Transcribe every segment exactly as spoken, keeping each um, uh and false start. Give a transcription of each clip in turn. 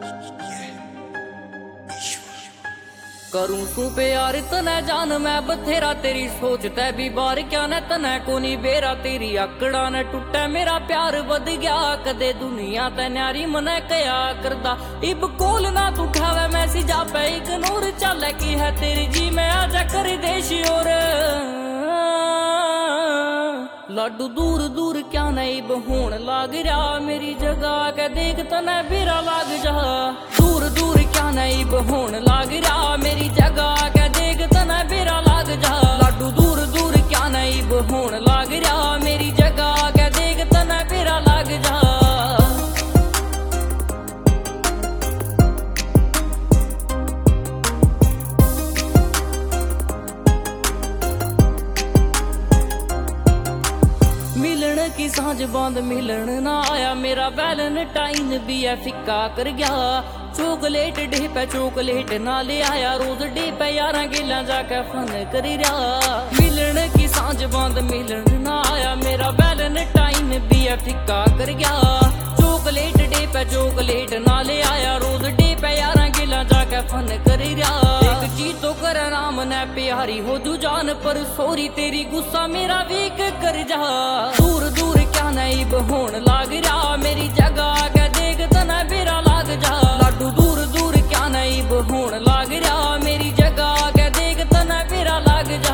करूं तू प्यार तने जान मैं बथेरा तेरी सोच तै भी बार क्या न तने को नी बेरा तेरी आकड़ा न टुटे मेरा प्यार बद गया कदे दुनिया तै न्यारी मने कया करदा इब कोल ना तू खावे मैसेज आपे इग्नोर चले की है तेरी जी मैं आजा कर देश और लाडू दूर दूर क्या नहीं बहून लाग रहा मेरी जगह के देख तने बेरा लाग जा दूर दूर क्या नहीं बहून लाग रहा मेरी जगह के देख तने बेरा लाग जा लाडू दूर दूर क्या नहीं बहून लाग रहा मेरी जगह के देख तने बेरा लाग जा मिलन की सांझ बांध मिलन ना आया मेरा वैलेंटाइन भी है फिक्का कर गया चॉकलेट डे पे चॉकलेट ना ले आया रोज डे पे यारा गिला जाके फन कर रहा मिलन की सांझ बांध मिलन ना आया मेरा वैलेंटाइन भी है फिक्का कर गया चॉकलेट डे पे चॉकलेट ना ले आया रोज डे पे यारा गिला जाके फन कर रहा एक चीज तो कर नाम ने प्यारी हो तू जान पर सोरी तेरी गुस्सा मेरा वीक कर जा दूर दूर क्या नहीं बहून लाग रहा मेरी जगह के देख तना बेरा लाग जा लाडू दूर दूर क्या नहीं बहून लाग रहा मेरी जगह के देख तना बेरा लाग जा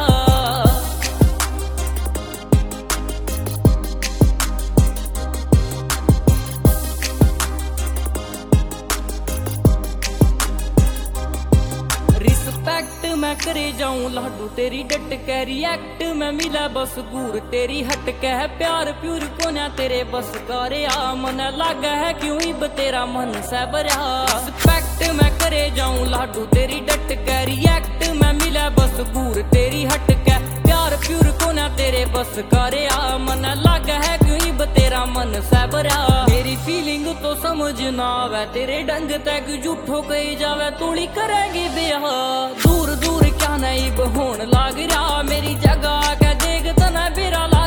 रिस्पेक्ट मैं करे जाऊं लाडू तेरी डट के रिएक्ट मैं मिला बस गुर तेरी हट के है प्यार प्यूर को ना तेरे बस करे आ मन लागा है क्यों इब तेरा मन से भरा रिस्पेक्ट मैं करे जाऊं लाडू तेरी डट के रिएक्ट मैं मिला बस गुर तेरी हट के प्यार प्यूर को ना तेरे बस करे आ मन लागा है क्यों इब तेरा मन से भरा मेरी फीलिंग तो समझ ना आवे तेरे डंग तक झूठो कही जावे तूड़ी करेंगे ब्याह दूर दूर क्या नहीं बहून लाग रहा मेरी जगह के देख तना बेरा लाग